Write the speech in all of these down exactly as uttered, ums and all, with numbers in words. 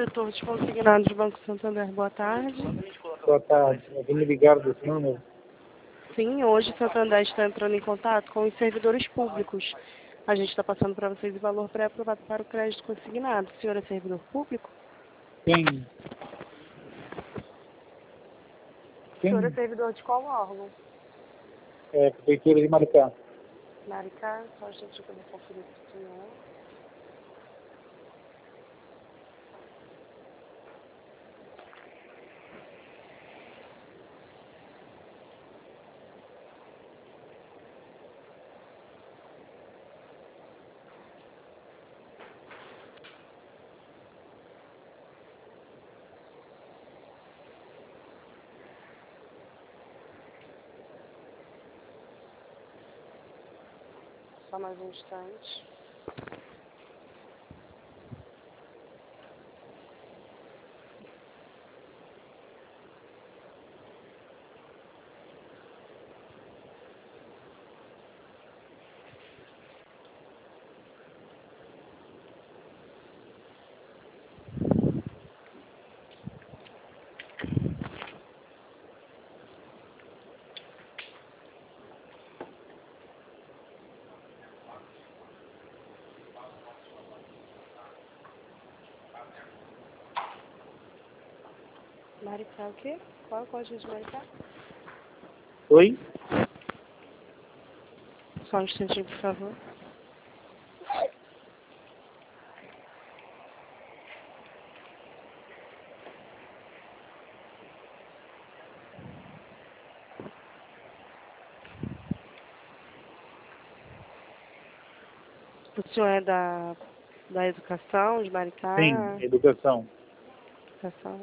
Setor de consignados do Banco Santander, boa tarde. Boa tarde. Alguém me ligaram desse número? Sim, hoje o Santander está entrando em contato com os servidores públicos. A gente está passando para vocês o valor pré-aprovado para o crédito consignado. O senhor é servidor público? Quem? O Quem? senhor é servidor de qual órgão? É, Prefeitura de Maricá. Maricá, só a gente vai conferir para o senhor. Só mais um instante. Maricá o quê? Qual é o código de Maricá? Oi? Só um instantinho, por favor. O senhor é da, da educação, de Maricá? Sim, educação. Educação.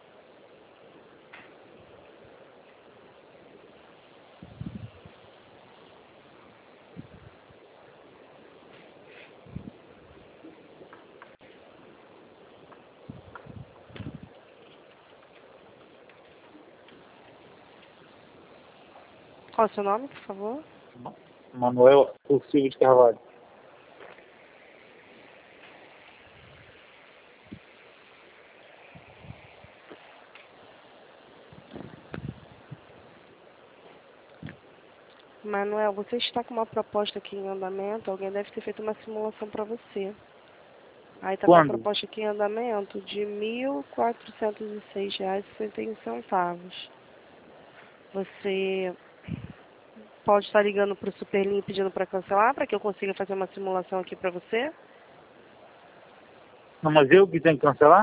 Qual é o seu nome, por favor? Manuel Silva de Carvalho. Manuel, você está com uma proposta aqui em andamento, alguém deve ter feito uma simulação para você. Aí está uma Quando? proposta aqui em andamento de mil quatrocentos e seis reais e sessenta e um centavos. Você pode estar ligando para o Superlink pedindo para cancelar, para que eu consiga fazer uma simulação aqui para você? Não, mas eu que tenho que cancelar?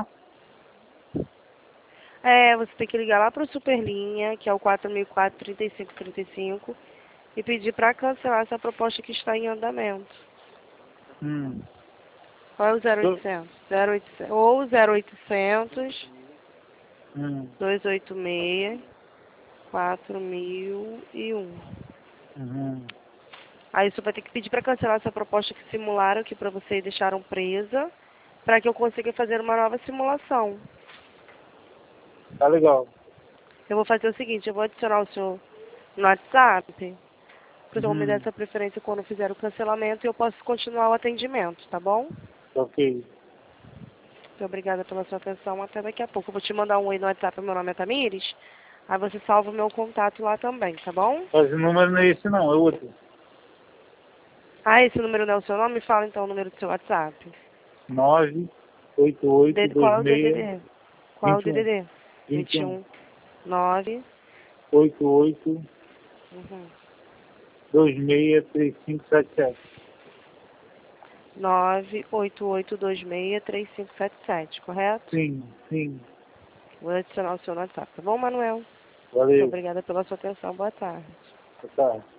É, você tem que ligar lá para o Superlinha, que é o quatro mil e quatro, trinta e cinco trinta e cinco, e pedir para cancelar essa proposta que está em andamento. Hum. Qual é o zero oitocentos? zero oitocentos ou zero oitocentos, Hum. duzentos e oitenta e seis, quatro mil e um. Uhum. Aí você vai ter que pedir para cancelar essa proposta que simularam aqui para você e deixaram presa, para que eu consiga fazer uma nova simulação. Tá legal. Eu vou fazer o seguinte, eu vou adicionar o senhor no WhatsApp, para o senhor me dar Uhum. essa preferência quando fizer o cancelamento e eu posso continuar o atendimento, tá bom? Ok. Muito obrigada pela sua atenção, até daqui a pouco. Eu vou te mandar um oi no WhatsApp, meu nome é Tamires, aí você salva o meu contato lá também, tá bom? Mas o número não é esse não, é outro. Ah, esse número não é o seu nome? Fala então o número do seu WhatsApp. nove oito oito D- dois Qual é o seis D D D? Qual é o vinte e um. D D D? vinte e um. vinte e um, nove, oito oito uhum, dois seis três cinco sete sete. nove oito oito dois seis três cinco sete sete, correto? Sim, sim. Vou adicionar o seu no WhatsApp, tá bom, Manuel? Muito Valeu. obrigada pela sua atenção. Boa tarde. Boa tarde.